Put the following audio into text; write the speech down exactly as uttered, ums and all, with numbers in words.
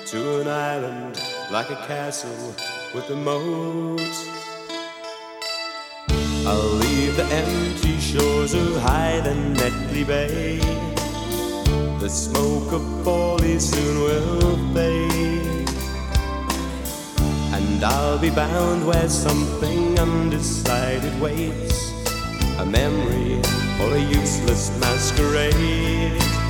to an island like a castle with a moat. I'll leave the empty shores of Hythe and Netley Bay. The smoke of Forlì soon will fade, and I'll be bound where something undecided waits, a memory or a useless masquerade.